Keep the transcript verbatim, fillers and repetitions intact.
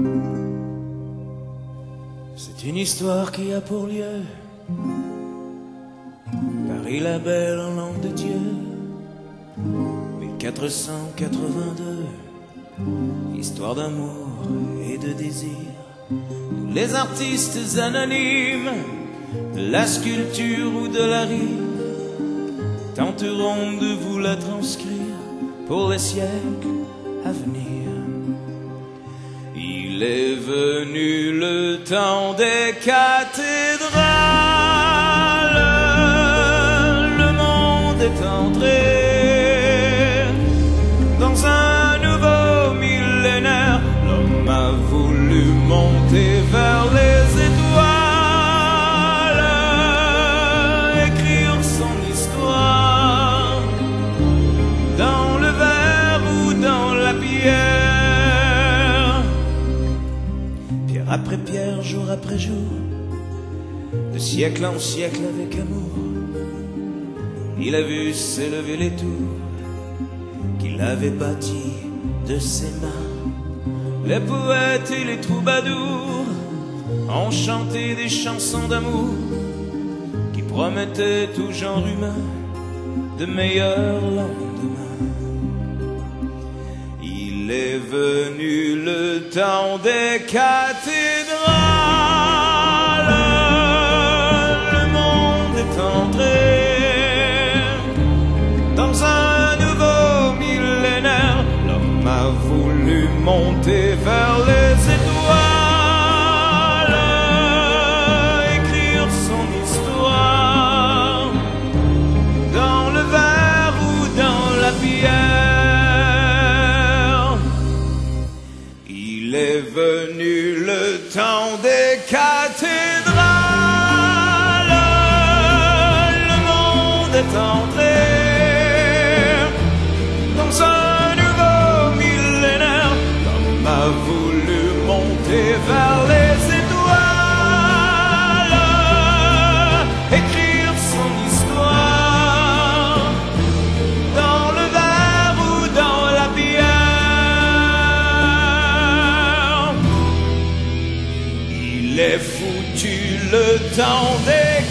C'est une histoire qui a pour lieu Paris la belle en langue de Dieu, mille quatre cent quatre-vingt-deux. Histoire d'amour et de désir. Nous les artistes anonymes de la sculpture ou de la rime tenterons de vous la transcrire pour les siècles à venir. Il est venu le temps des cathédrales, le monde est entré dans un nouveau millénaire. L'homme a voulu monter vers les étoiles, écrire son histoire dans le verre ou dans la pierre. Pierre après pierre, jour après jour, de siècle en siècle avec amour, il a vu s'élever les tours qu'il avait bâties de ses mains. Les poètes et les troubadours ont chanté des chansons d'amour qui promettaient tout genre humain de meilleurs lendemains. Il est venu le temps des cathédrales, le monde est entré dans un nouveau millénaire. L'homme a voulu monter vers les étoiles, écrire son histoire dans le verre ou dans la pierre. Il est venu le temps des cathédrales, le monde est entré dans un nouveau millénaire. L'homme a voulu monter vers les étoiles, écrire son histoire dans le verre ou dans la pierre. Il est foutu le temps des